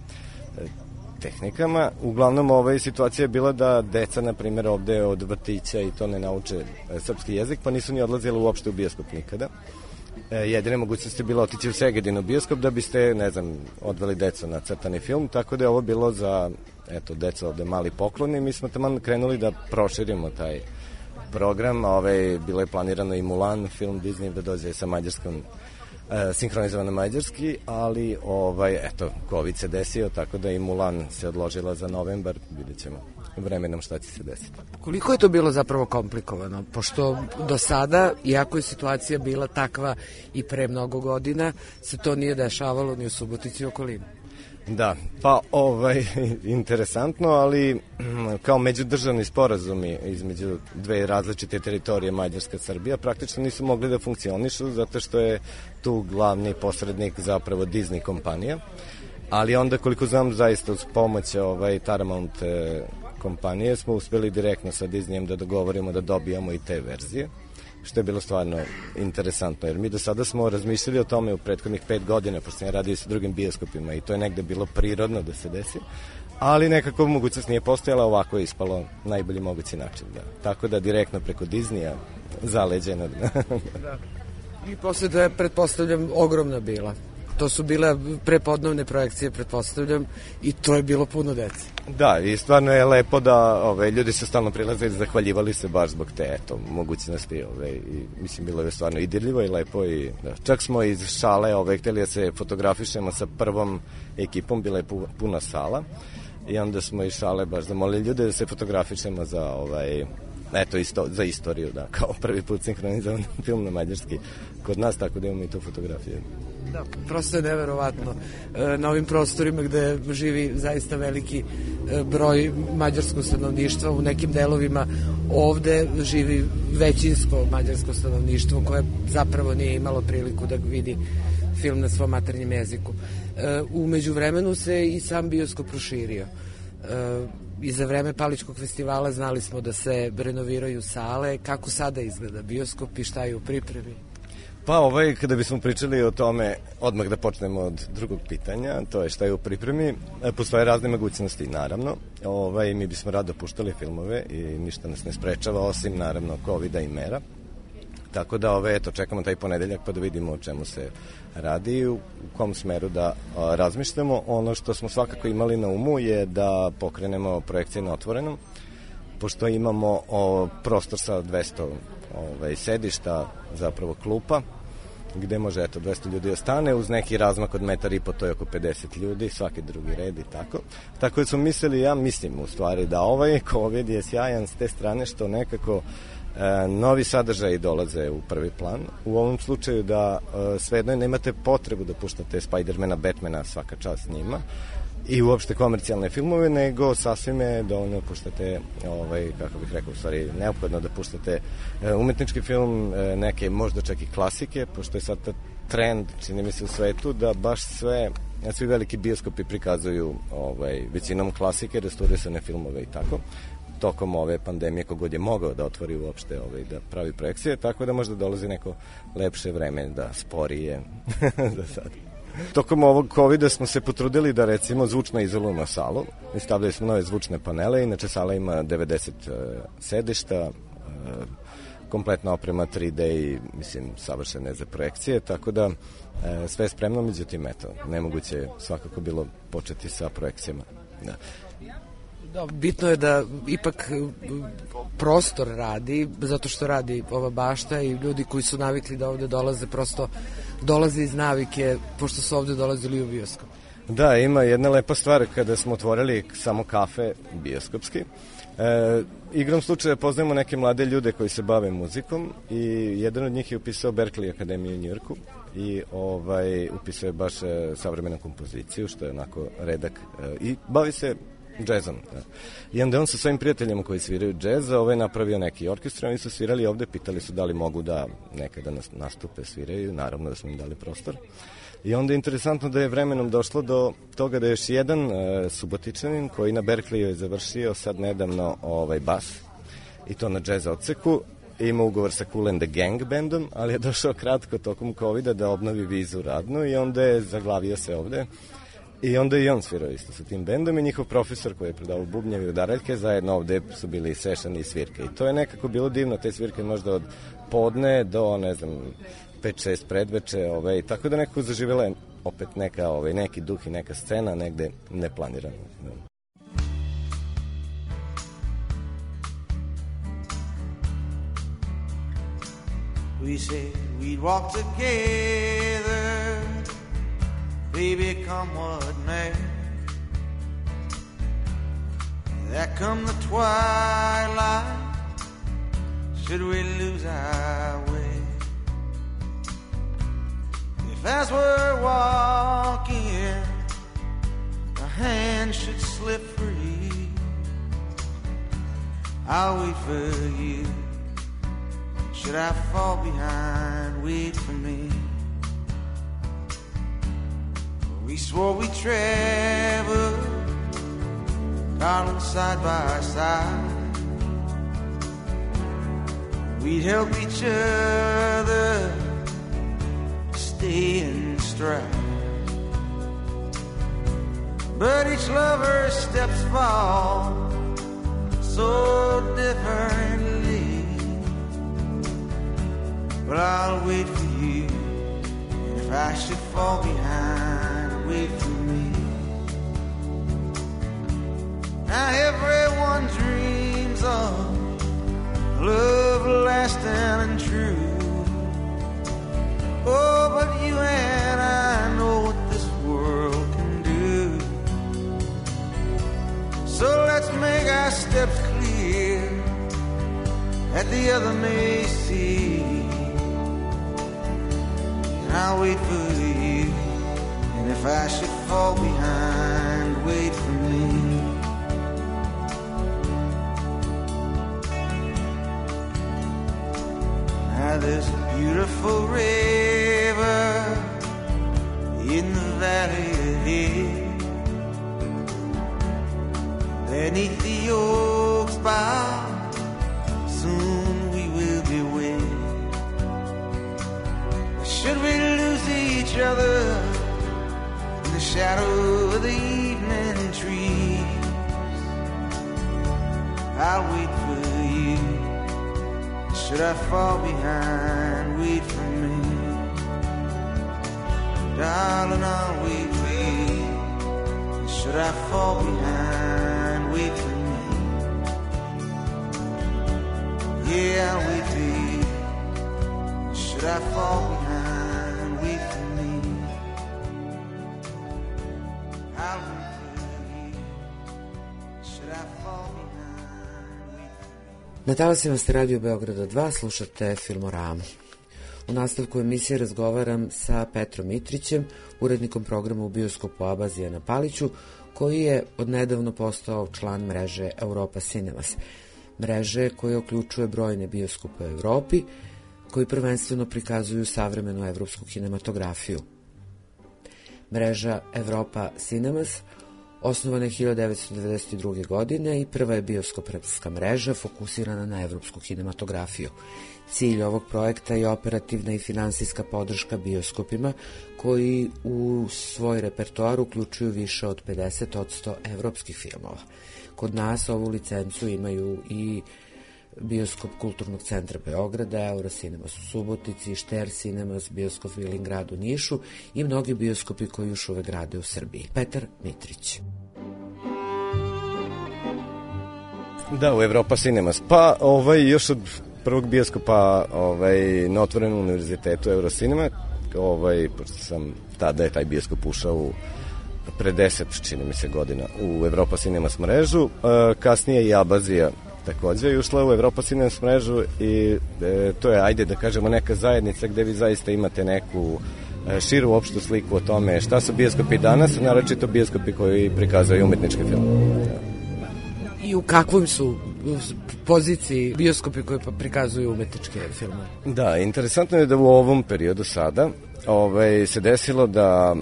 tehnikama. Uglavnom, situacija je bila da deca, na primjer, ovde od vrtića i to ne nauče srpski jezik, pa nisu ni odlazili uopšte u bioskop nikada. Jedine mogućnost je bila otići u Segedin u bioskop da biste, odveli decu na crtani film, tako da je ovo bilo za, deca ovde mali poklon i mi smo tamo krenuli da proširimo taj program. Bilo je planirano i Mulan, film Disney da dođe sa mađarskom, sinhronizovan na mađarski, ali COVID se desio, tako da i Mulan se odložila za novembar, vidjet ćemo vremenom šta će se desiti. Koliko je to bilo zapravo komplikovano, pošto do sada, iako je situacija bila takva i pre mnogo godina, se to nije dešavalo ni u Subotici i okolini? Da, pa interesantno, ali kao međudržavni sporazumi između dve različite teritorije, Mađarska i Srbija, praktično nisu mogli da funkcionišu zato što je tu glavni posrednik zapravo Disney kompanija, ali onda koliko znam zaista uz pomoć Paramount kompanije smo uspeli direktno sa Disneyem da dogovorimo da dobijamo i te verzije, što je bilo stvarno interesantno, jer mi do sada smo razmišljali o tome u prethodnih 5 godina, pošto sam ja radio sa drugim bioskopima i to je negde bilo prirodno da se desi, ali nekako mogućnost nije postojala, ovako je ispalo najbolji mogući način. Da. Tako da direktno preko Disneya zaleđeno. Da. I posle da je, pretpostavljam, ogromna bila. To su bile prepodnevne projekcije, pretpostavljam, i to je bilo puno dece. Da, i stvarno je lepo da ljudi se stalno prilazili, zahvaljivali se baš zbog te mogućnosti. I, mislim, bilo je stvarno i dirljivo i lepo. I, da. Čak smo iz šale hteli da se fotografišemo sa prvom ekipom, bila je puna sala. I onda smo iz šale baš zamolili ljude da se fotografišemo za za istoriju, da, kao prvi put sinhronizovan film na mađarski kod nas, tako da imamo i tu fotografije. Da, prosto je neverovatno na ovim prostorima gde živi zaista veliki broj mađarskog stanovništva, u nekim delovima ovde živi većinsko mađarsko stanovništvo koje zapravo nije imalo priliku da vidi film na svom maternjem jeziku. U međuvremenu se i sam bioskop proširio. I za vreme Paličkog festivala znali smo da se renoviraju sale. Kako sada izgleda bioskop i šta je u pripremi? Pa kada bismo pričali o tome, odmah da počnemo od drugog pitanja, to je šta je u pripremi. Postoje razne mogućnosti, naravno. Mi bismo rado puštali filmove i ništa nas ne sprečava, osim, naravno, COVID-a i mera. Tako da, čekamo taj ponedeljak pa da vidimo o čemu se radi i u kom smeru da razmišljamo. Ono što smo svakako imali na umu je da pokrenemo projekcije na otvorenom, pošto imamo prostor sa 200 sedišta, zapravo klupa, gde može 200 ljudi da stane, uz neki razmak od 1,5 metra, to je oko 50 ljudi, svaki drugi red i tako. Tako da smo mislili, ja mislim u stvari da ovaj COVID je sjajan s te strane što nekako novi sadržaji dolaze u prvi plan. U ovom slučaju da svejedno nemate potrebu da puštate Spidermana, Batmana, svaka čast njima, i uopšte komercijalne filmove, nego sasvim je dovoljno puštate, kako bih rekao, u stvari neophodno da puštate umetnički film, neke možda čak i klasike, pošto je sad trend, čini mi se, u svetu, da baš svi veliki bioskopi prikazuju većinom klasike, restaurisane filmove i tako. Tokom ove pandemije, kogod je mogao da otvori uopšte da pravi projekcije, tako da možda dolazi neko lepše vreme, da sporije za sad. Tokom ovog COVID-a smo se potrudili da, recimo, zvučno izolujemo salu i stavljali smo nove zvučne panele. Inače, sala ima 90 sedišta, kompletna oprema 3D i, mislim, savršene za projekcije, tako da sve je spremno, međutim, nemoguće je svakako bilo početi sa projekcijama. Da. Da, bitno je da ipak prostor radi, zato što radi ova bašta i ljudi koji su navikli da ovde dolaze, prosto dolaze iz navike, pošto su ovde dolazili u bioskop. Da, ima jedna lepa stvar kada smo otvorili samo kafe bioskopski. Igrom slučaja poznajemo neke mlade ljude koji se bave muzikom i jedan od njih je upisao Berkeley akademiju u Njujorku i upisao je baš savremenu kompoziciju, što je onako redak, i bavi se džezom. Da. I onda on sa svojim prijateljima koji sviraju džez napravio neki orkestar, oni su svirali ovde, pitali su da li mogu da nekada nastupe sviraju, naravno da smo im dali prostor. I onda je interesantno da je vremenom došlo do toga da je još jedan Subotičanin koji na Berkeleyu je završio sad nedavno bas, i to na džez odseku, ima ugovor sa Kool and the Gang bandom, ali je došao kratko tokom COVID-a da obnovi vizu radnu i onda je zaglavio se ovde. I onda i on svirao isto sa tim bendom i njihov profesor koji je predavao bubnjevi i udaraljke, zajedno ovde su bili sešani i svirke. I to je nekako bilo divno, te svirke možda od podne do, 5-6 predveče, tako da nekako zaživjela je opet neki duh i neka scena negde neplanirano. We said we'd walk together, baby, come what may. There come the twilight, should we lose our way? If as we're walking, our hand should slip free, I'll wait for you. Should I fall behind, wait for me. We swore we'd travel, darling, side by side. We'd help each other stay in stride. But each lover's steps fall so differently. But I'll wait for you, and if I should fall behind, wait for me. Now everyone dreams of love lasting and true. Oh, but you and I know what this world can do. So let's make our steps clear that the other may see. And I'll wait for you, and if I should fall behind, wait for me. Now there's a beautiful river in the valley ahead. Beneath the oaks bough, soon we will be wed. Should we lose each other in the shadow of the evening trees, I'll wait for you. Should I fall behind, wait for me. Darling, I'll wait for you. Should I fall behind, wait for me. Yeah, I'll wait for you. Should I fall behind, wait for me. I'll wait for you. Should I fall behind, wait for me. Na talasima ste Radio Beograda 2, slušate Filmoramu. U nastavku emisije razgovaram sa Petrom Mitrićem, urednikom programa u bioskopu Abazija na Paliću, koji je odnedavno postao član mreže Europa Cinemas, mreže koja uključuje brojne bioskope u Evropi, koji prvenstveno prikazuju savremenu evropsku kinematografiju. Mreža Europa Cinemas osnovana je 1992. godine i prva je bioskopska mreža fokusirana na evropsku kinematografiju. Cilj ovog projekta je operativna i finansijska podrška bioskopima koji u svoj repertoar uključuju više od 50% evropskih filmova. Kod nas ovu licencu imaju i Bioskop Kulturnog centra Beograda, Eurocinemas u Subotici, Šter Cinemas, Bioskop Vilingrad u Nišu i mnogi bioskopi koji još uvek rade u Srbiji. Petar Mitrić. Da, u Europa Cinemas. Pa još od prvog bioskopa na otvorenom univerzitetu Eurocinema, pošto sam tada je taj bioskop ušao pre 10, čini mi se, godina u Europa Cinemas mrežu, kasnije i Abazija takođe je ušla u Europa Cinemas mrežu i to je, ajde da kažemo, neka zajednica gde vi zaista imate neku širu opštu sliku o tome šta su bioskopi danas, naročito bioskopi koji prikazuju umetničke filmove. I u kakvom su poziciji bioskopi koji prikazuju umetničke filmove? Da, interesantno je da u ovom periodu sada se desilo da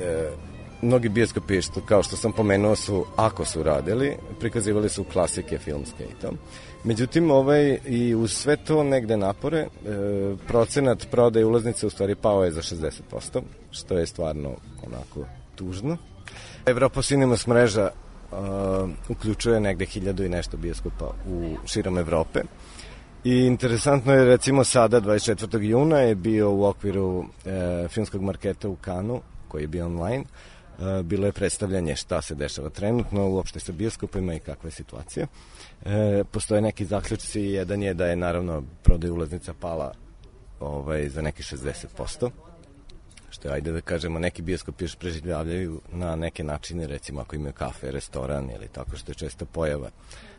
mnogi bioskopi, kao što sam pomenuo, ako su radili, prikazivali su klasike filmske i to. Međutim, i uz sve to negde napore, procenat prodaje ulaznice u stvari pao je za 60%, što je stvarno onako tužno. Europa Cinemas mreža uključuje negde 1000 i nešto bioskopa u širom Evrope. I interesantno je, recimo sada 24. juna je bio u okviru filmskog marketa u Kanu, koji je bio online. Bilo je predstavljanje šta se dešava trenutno uopšte sa bioskopima i kakva je situacija. Postoje neki zaključci, jedan je da je naravno prodaj ulaznica pala za neki 60%, što je, ajde da kažemo, neki bioskopi još preživljavljaju na neke načine, recimo ako imaju kafe, restoran ili tako, što je često pojava.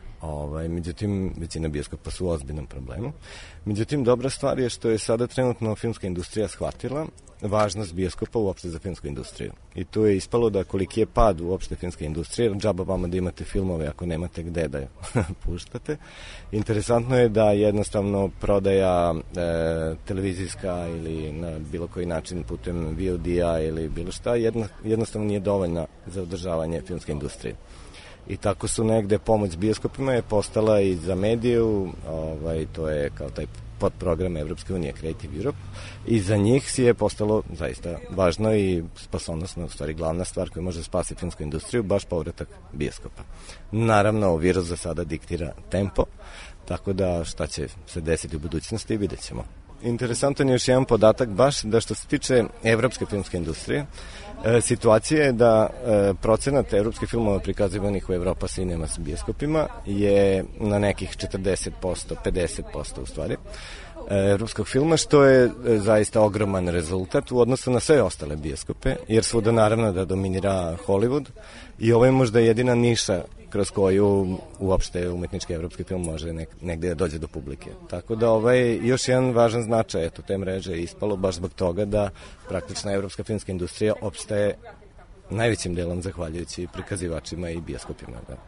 Međutim, većina bioskopa su u ozbiljnom problemu. Međutim, dobra stvar je što je sada trenutno filmska industrija shvatila važnost bioskopa uopšte za filmsku industriju. I tu je ispalo da koliki je pad uopšte filmske industrije, džaba vama da imate filmove ako nemate gde da puštate. Interesantno je da jednostavno prodaja televizijska ili na bilo koji način putem VOD-a ili bilo šta jednostavno nije dovoljna za održavanje filmske industrije. I tako su negde pomoć bioskopima je postala i za mediju, to je kao taj podprogram Evropske unije Creative Europe, i za njih si je postalo zaista važno i spasonosno, u stvari glavna stvar koja može spasiti filmsku industriju, baš povratak bioskopa. Naravno, virus za sada diktira tempo, tako da šta će se desiti u budućnosti vidjet ćemo. interesantan je još jedan podatak, baš da što se tiče evropske filmske industrije, situacija je da procenat evropskih filmova prikazivanih u Europa Cinema s bioskopima je na nekih 40%, 50% u stvari, evropskog filma, što je zaista ogroman rezultat u odnosu na sve ostale bioskope, jer svuda naravno da dominira Hollywood i ovo je možda jedina niša kroz koju uopšte umetnički evropski film može negde da dođe do publike. Tako da još jedan važan značaj te mreže je ispalo baš zbog toga da praktična evropska filmska industrija opstaje najvećim delom zahvaljujući prikazivačima i bioskopima. Da.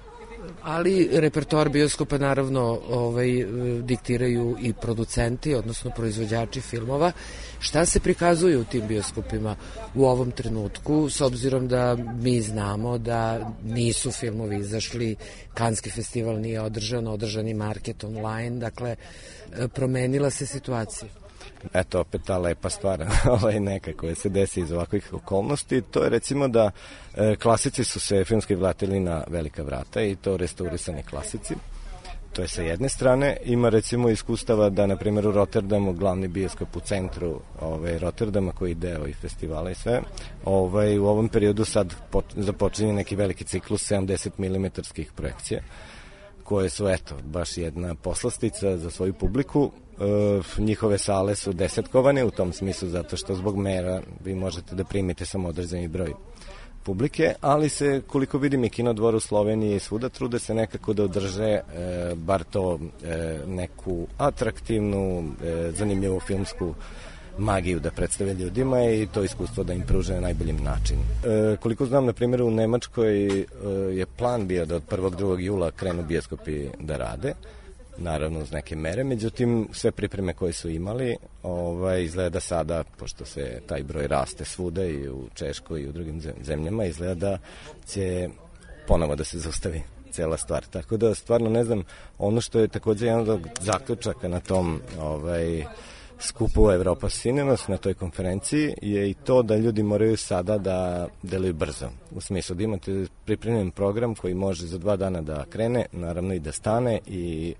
Ali repertoar bioskopa naravno diktiraju i producenti, odnosno proizvođači filmova. Šta se prikazuje u tim bioskopima u ovom trenutku, s obzirom da mi znamo da nisu filmovi izašli, Kanski festival nije održan je market online, dakle promenila se situacija. Eto, opet ta lepa stvar neka koja se desi iz ovakvih okolnosti, to je recimo da klasici su se filmski vratili na velika vrata i to restaurisani klasici. To je sa jedne strane. Ima recimo iskustava da, na primjer, u Rotterdamu, glavni bioskop u centru Rotterdama, koji je deo i festivala i sve, u ovom periodu sad započinje neki veliki ciklus 70 mm projekcija, koje su, baš jedna poslastica za svoju publiku. Njihove sale su desetkovane u tom smislu zato što zbog mera vi možete da primite samo određeni broj publike, ali se, koliko vidim, i Kinodvor u Sloveniji i svuda trude se nekako da održe bar to neku atraktivnu, zanimljivu filmsku magiju da predstave ljudima i to iskustvo da im pruže na najboljim način. Koliko znam, na primjer, u Nemačkoj je plan bio da od 1. 2. jula krenu bioskopi da rade, naravno uz neke mere, međutim sve pripreme koje su imali izgleda sada, pošto se taj broj raste svuda i u Češkoj i u drugim zemljama, izgleda da će ponovo da se zaustavi cela stvar. Tako da stvarno ne znam, ono što je takođe jedan od zaključaka na tom skupu Europa Cinemas, na toj konferenciji, je i to da ljudi moraju sada da deluju brzo. U smislu da imate pripremljen program koji može za 2 dana da krene, naravno i da stane i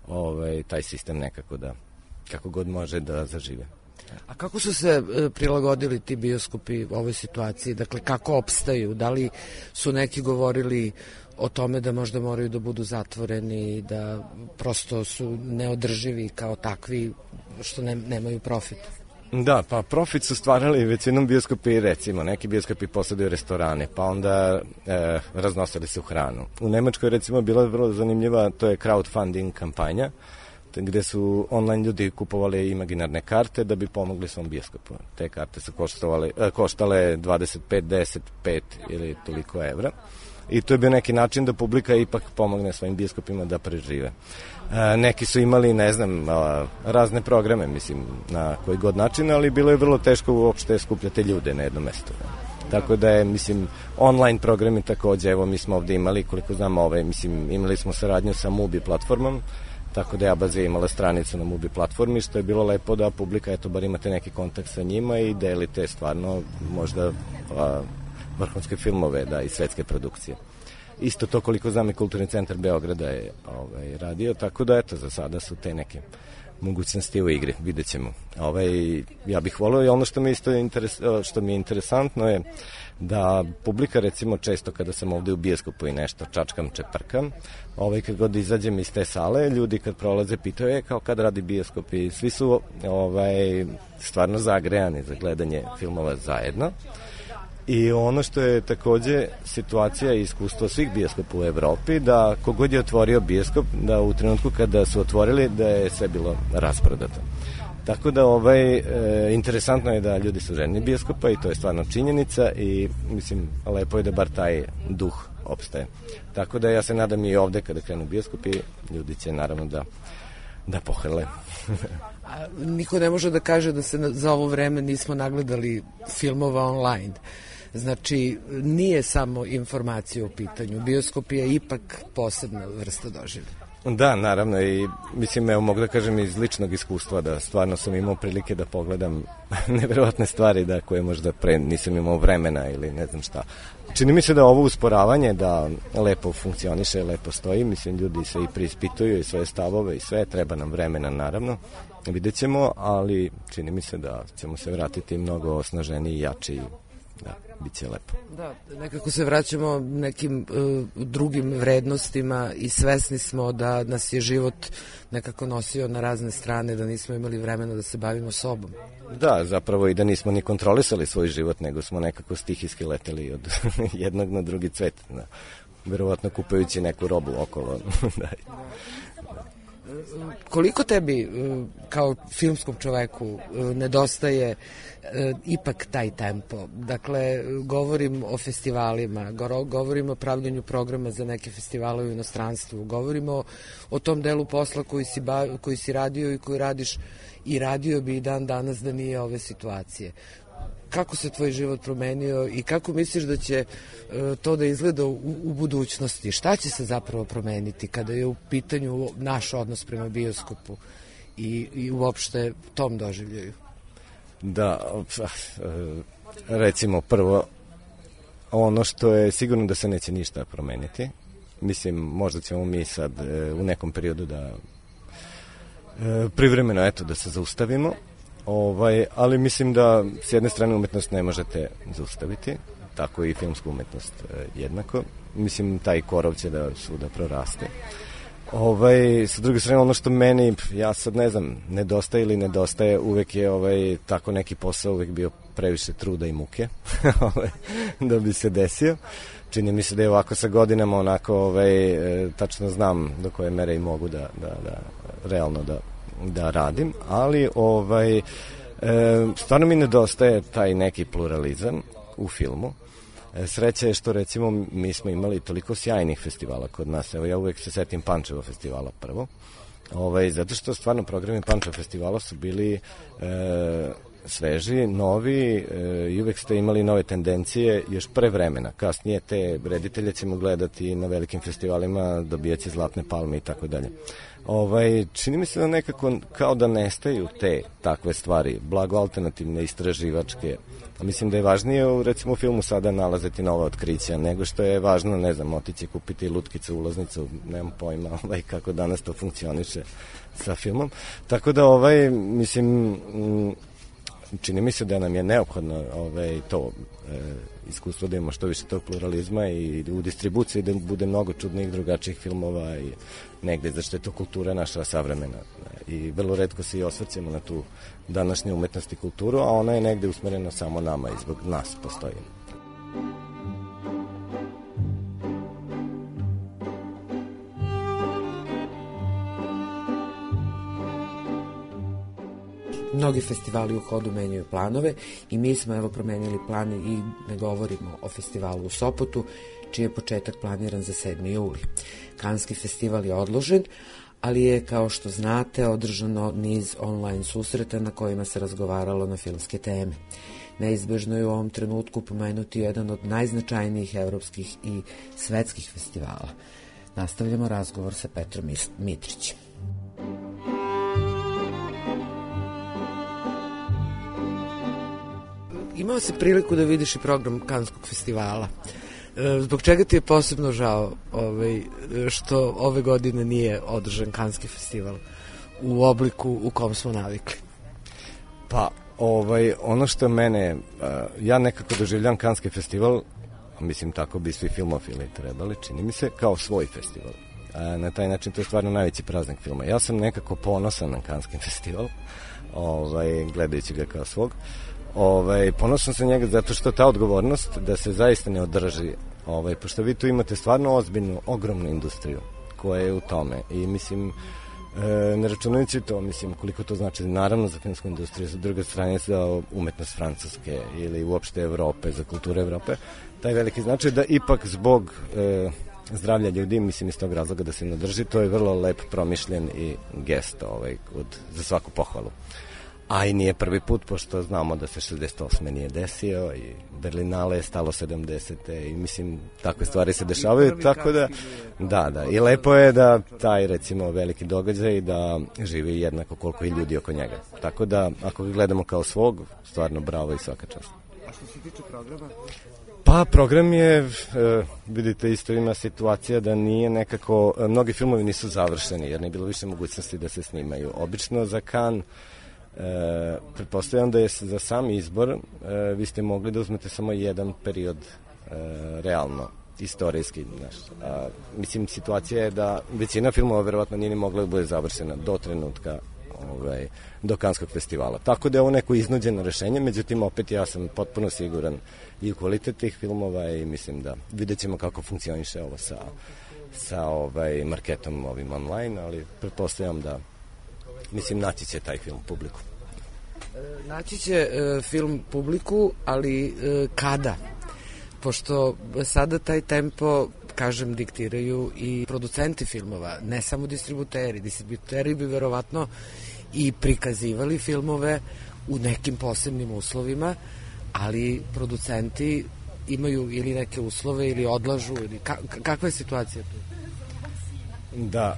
taj sistem nekako da, kako god može da zažive. A kako su se prilagodili ti bioskopi ovoj situaciji? Dakle, kako opstaju? Da li su neki govorili o tome da možda moraju da budu zatvoreni, da prosto su neodrživi kao takvi, što nemaju profit? Da, pa profit su stvarali većinom bioskopi, recimo, neki bioskopi posjeduju restorane, pa onda raznosili su hranu. U Nemačkoj, recimo, bila vrlo zanimljiva, to je crowdfunding kampanja, gde su online ljudi kupovali imaginarne karte da bi pomogli svom bioskopu. Te karte su koštale 25, 10, 5 ili toliko evra. I to je bio neki način da publika ipak pomogne svojim bioskopima da prežive. Neki su imali, ne znam, razne programe, mislim, na koji god način, ali bilo je vrlo teško uopšte skupljati ljude na jedno mesto. Tako da je, mislim, online programi takođe, evo mi smo ovde imali, koliko znam, imali smo saradnju sa Mubi platformom, tako da Abaza je imala stranicu na Mubi platformi, što je bilo lepo da publika, bar imate neki kontakt sa njima i delite stvarno možda vrhunske filmove, i svetske produkcije. Isto to, koliko znam, i Kulturni centar Beograda je radio, tako da za sada su te neke mogućnosti u igri, vidjet ćemo. Ja bih volio i ono što mi je interesantno je da publika, recimo, često kada sam ovde u bioskopu i nešto čačkam, čeprkam, kad god izađem iz te sale, ljudi kad prolaze pitaju, kao kad radi bioskop, i svi su stvarno zagrejani za gledanje filmova zajedno. I ono što je takođe situacija i iskustvo svih bioskopa u Evropi, da kogod je otvorio bioskop, da u trenutku kada su otvorili, da je sve bilo rasprodato. Tako da interesantno je da ljudi su željni bioskopa i to je stvarno činjenica i mislim, lepo je da bar taj duh opstaje. Tako da ja se nadam i ovde kada krenu bioskopi, ljudi će naravno da pohrle. Niko ne može da kaže da se za ovo vreme nismo nagledali filmova online. Znači, nije samo informacija u pitanju. Bioskop je ipak posebna vrsta doživlja. Da, naravno, i mislim, evo, mogu da kažem iz ličnog iskustva da stvarno sam imao prilike da pogledam neverovatne stvari da koje možda pre nisam imao vremena ili ne znam šta. Čini mi se da ovo usporavanje da lepo funkcioniše, lepo stoji, mislim, ljudi se i preispituju i svoje stavove i sve, treba nam vremena, naravno, vidjet ćemo, ali čini mi se da ćemo se vratiti mnogo osnaženiji i jači. Da, bit će lepo. Da, nekako se vraćamo nekim drugim vrednostima i svesni smo da nas je život nekako nosio na razne strane, da nismo imali vremena da se bavimo sobom. Da, zapravo i da nismo ni kontrolisali svoj život, nego smo nekako stihijski leteli od jednog na drugi cvet. Da. Verovatno kupajući neku robu okolo. Da. Koliko tebi kao filmskom čoveku nedostaje ipak taj tempo? Dakle, govorim o festivalima, govorim o pravljenju programa za neke festivale u inostranstvu, govorimo o tom delu posla koji si radio i koji radiš i radio bi i dan danas da nije ove situacije. Kako se tvoj život promenio i kako misliš da će to da izgleda u budućnosti? Šta će se zapravo promeniti kada je u pitanju naš odnos prema bioskopu i uopšte tom doživljaju? Da, recimo prvo, ono što je sigurno da se neće ništa promeniti. Mislim, možda ćemo mi sad u nekom periodu da privremeno, eto, da se zaustavimo. Ali mislim da s jedne strane umetnost ne možete zaustaviti, tako i filmsku umetnost jednako. Mislim, taj korov će da svuda proraste. Sa druge strane, ono što meni, ja sad ne znam, nedostaje ili nedostaje, uvek je tako neki posao uvek bio previše truda i muke da bi se desio. Čini mi se da je ovako sa godinama onako, tačno znam do koje mere i mogu da realno da radim, ali stvarno mi nedostaje taj neki pluralizam u filmu. Sreća je što, recimo, mi smo imali toliko sjajnih festivala kod nas. Evo, ja uvek se setim Pančevo festivala prvo. Zato što stvarno programi Pančevo festivala su bili sveži, novi i uvek ste imali nove tendencije još pre vremena. Kasnije te reditelje ćemo gledati na velikim festivalima, dobijaće zlatne palme i tako dalje. Čini mi se da nekako kao da nestaju te takve stvari, blago alternativne, istraživačke. Mislim da je važnije, recimo, u filmu sada nalaziti nova otkrića, nego što je važno, ne znam, otići kupiti lutkicu, ulaznicu, nemam pojma kako danas to funkcioniše sa filmom. Tako da, mislim, čini mi se da nam je neophodno to iskustvo da imamo što više tog pluralizma i u distribuciji da bude mnogo čudnih, drugačijih filmova i negde, zašto je to kultura naša savremena. I vrlo retko se i osvrćemo na tu današnju umetnost i kulturu, a ona je negde usmerena samo nama i zbog nas postoji. Mnogi festivali u hodu menjaju planove i mi smo evo promenili plan i ne govorimo o festivalu u Sopotu, čiji je početak planiran za 7. juli. Kanski festival je odložen, ali je, kao što znate, održano niz online susreta na kojima se razgovaralo na filmske teme. Neizbežno je u ovom trenutku pomenuti jedan od najznačajnijih evropskih i svetskih festivala. Nastavljamo razgovor sa Petrom Mitrićem. Imao si priliku da vidiš i program Kanskog festivala. Zbog čega ti je posebno žao što ove godine nije održan Kanski festival u obliku u kom smo navikli? Pa, ono što mene, ja nekako doživljam Kanski festival, mislim tako bi svi filmofili trebali, čini mi se, kao svoj festival. Na taj način to je stvarno najveći praznik filma. Ja sam nekako ponosan na Kanski festival, gledajući ga kao svog. Ponosan sam njega zato što ta odgovornost da se zaista ne održi, pošto vi tu imate stvarno ozbiljnu, ogromnu industriju koja je u tome i mislim, ne računajući to, mislim, koliko to znači naravno za filmsku industriju, sa druge strane za umetnost Francuske ili uopšte Evrope, za kulturu Evrope, taj veliki značaj da ipak zbog zdravlja ljudi, mislim, iz tog razloga da se ne drži, to je vrlo lep, promišljen i gest za svaku pohvalu. A i nije prvi put, pošto znamo da se 68. nije desio i Berlinale je stalo 70. i mislim, takve stvari se dešavaju, tako da, da, i lepo je da taj, recimo, veliki događaj da živi jednako koliko i ljudi oko njega. Tako da, ako ga gledamo kao svog, stvarno bravo i svaka čast. A što se tiče programa? Pa, program je, vidite, isto ima situacija da nije nekako, mnogi filmovi nisu završeni, jer nije bilo više mogućnosti da se snimaju. Obično za Cannes, pretpostavljam da je za sam izbor vi ste mogli da uzmete samo jedan period realno, istorijski. Mislim, situacija je da većina filmova verovatno nije ni mogla da bude završena do trenutka do Kanskog festivala. Tako da je ovo neko iznuđeno rešenje, međutim opet ja sam potpuno siguran i u kvalitet tih filmova i mislim da vidjet ćemo kako funkcioniše ovo sa marketom ovim online, ali pretpostavljam da naći će taj film publiku. Naći će film publiku, ali kada? Pošto sada taj tempo, kažem, diktiraju i producenti filmova, ne samo distributeri. Distributeri bi verovatno i prikazivali filmove u nekim posebnim uslovima, ali producenti imaju ili neke uslove ili odlažu, ili kakva je situacija tu? Da,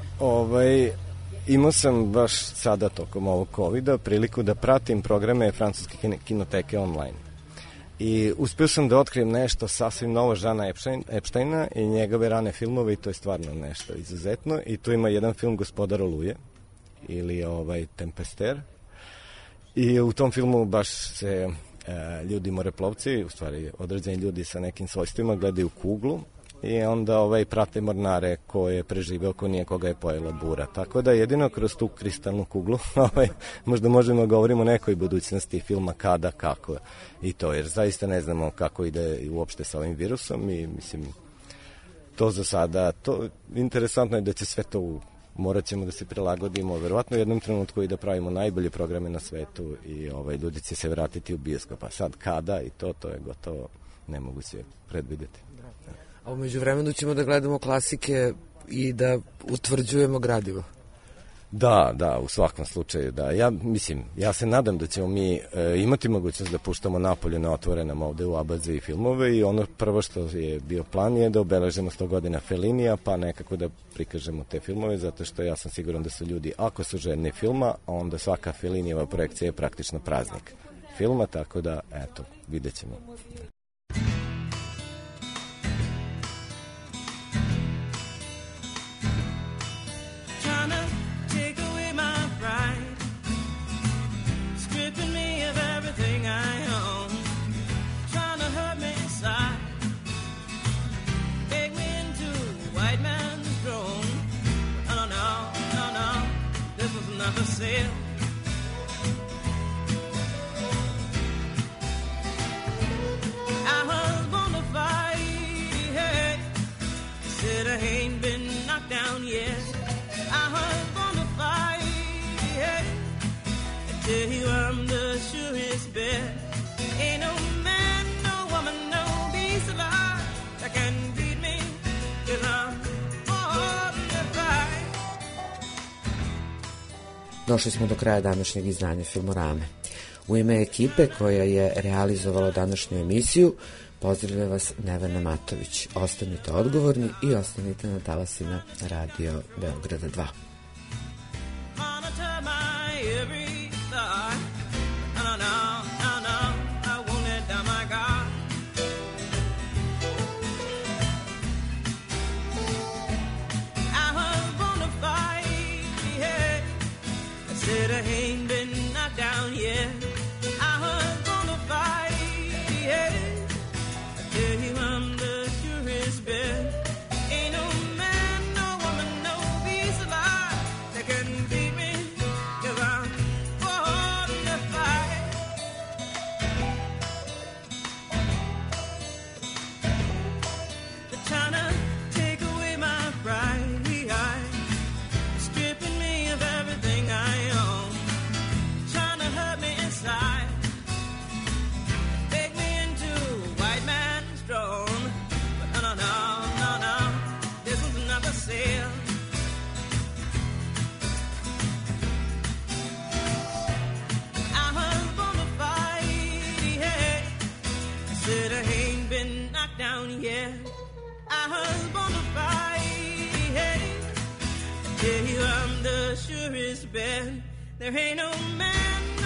imao sam baš sada tokom ovog COVID-a priliku da pratim programe francuske kinoteke online. I uspio sam da otkrijem nešto sasvim novo Žana Epsteina i njegove rane filmove i to je stvarno nešto izuzetno. I tu ima jedan film Gospodar Oluje ili Tempester. I u tom filmu baš se ljudi moreplovci, u stvari određeni ljudi sa nekim svojstvima gledaju kuglu i onda prate mornare ko je preživeo, ko nije, koga je pojela bura. Tako da jedino kroz tu kristalnu kuglu možda možemo govorimo o nekoj budućnosti filma kada, kako i to, jer zaista ne znamo kako ide uopšte sa ovim virusom i mislim to za sada, to interesantno je da će sve to morat ćemo da se prilagodimo verovatno u jednom trenutku i da pravimo najbolje programe na svetu i ljudi će se vratiti u bioskop, a sad kada i to je gotovo nemoguće predvideti. A umeđu vremenu ćemo da gledamo klasike i da utvrđujemo gradivo. Da, u svakom slučaju, da. Ja se nadam da ćemo mi imati mogućnost da puštamo napolje na otvorenom ovde u Abazi i filmove i ono prvo što je bio plan je da obeležimo 100 godina Fellinija, pa nekako da prikažemo te filmove, zato što ja sam siguran da su ljudi, ako su željni filma, onda svaka Fellinijeva projekcija je praktično praznik filma, tako da, eto, vidjet ćemo. I was born to fight, hey. Said I ain't been knocked down yet. I was born to fight, hey. I tell you I'm the surest bet. Ain't no man, no woman, no beast alive that can beat me, 'cause I'm born to fight. Došli smo do kraja današnjeg izdanja Filmorame. U ime ekipe koja je realizovala današnju emisiju, pozdravlja vas Nevena Matović. Ostanite odgovorni i ostanite na talasima Radio Beograda 2. Said I ain't been knocked down yet. I was gonna fight, yeah. I tell you I'm the surest bet. Ain't no man, no woman, no beast alive that can beat me, 'cause I'm born to fight. They're trying to take away my pride, stripping me of everything I own, trying to hurt me inside, make me into a white man's throne. But no, this was another sale. I ain't been knocked down yet. I was born to fight. Hey, I tell you I'm the surest bet. There ain't no man